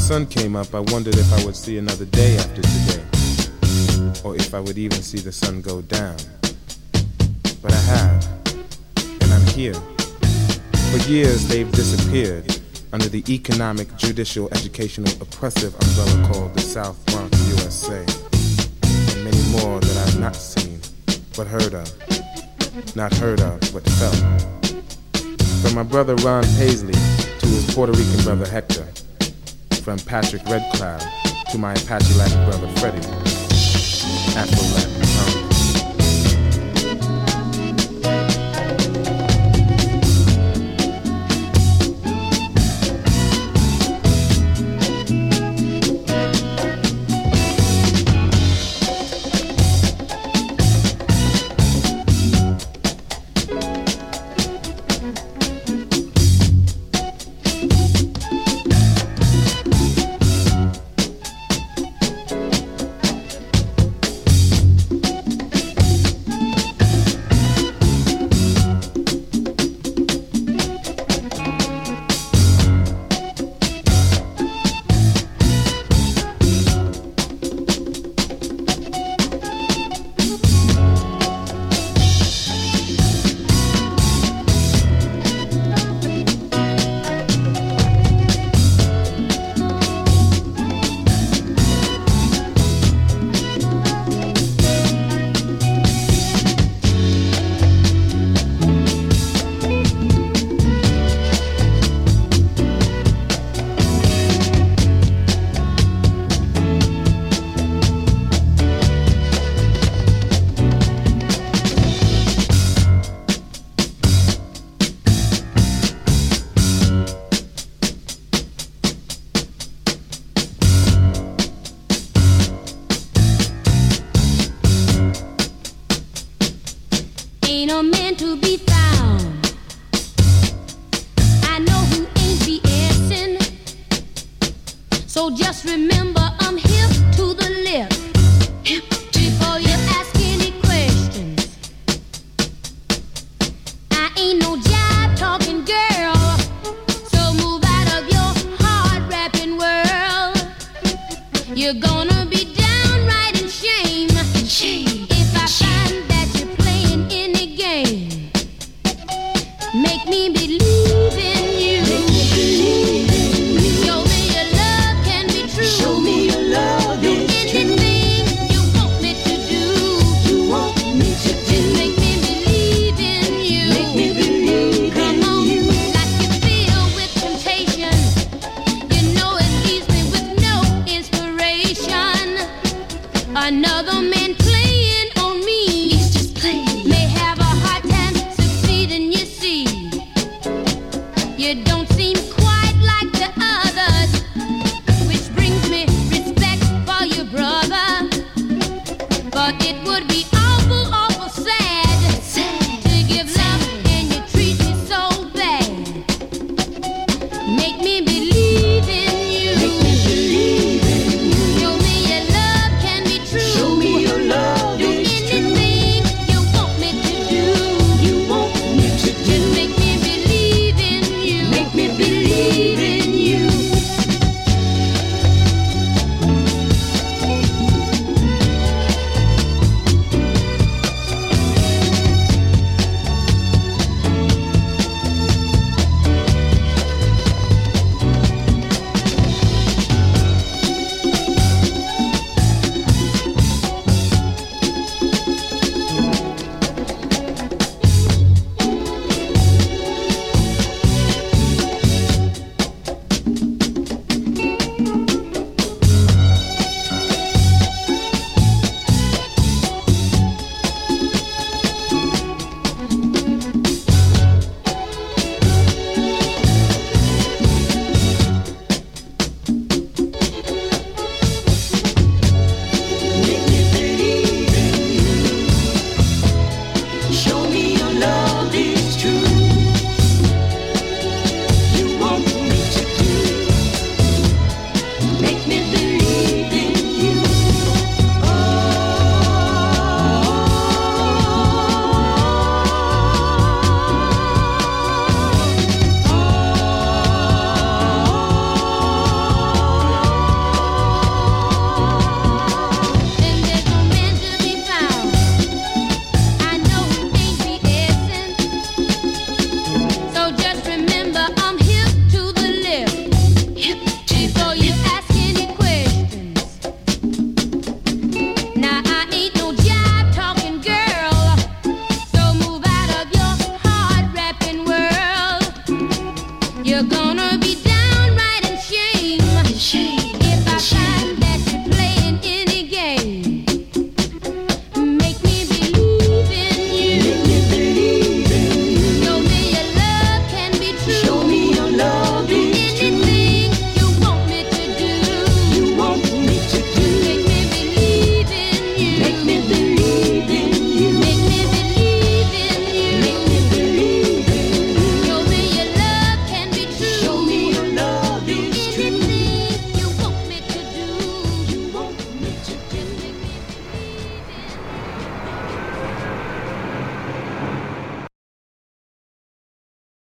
sun came up, I wondered if I would see another day after today, or if I would even see the sun go down. But I have, and I'm here. For years they've disappeared under the economic, judicial, educational, oppressive umbrella called the South Bronx, USA. And many more that I've not seen, but heard of. Not heard of, but felt. From my brother Ron Paisley to his Puerto Rican brother Hector. From Patrick Red Cloud to my Apache Latin brother Freddie. Afro-Latin tongue. Ain't a man to be found. I know who ain't BSing. So just remember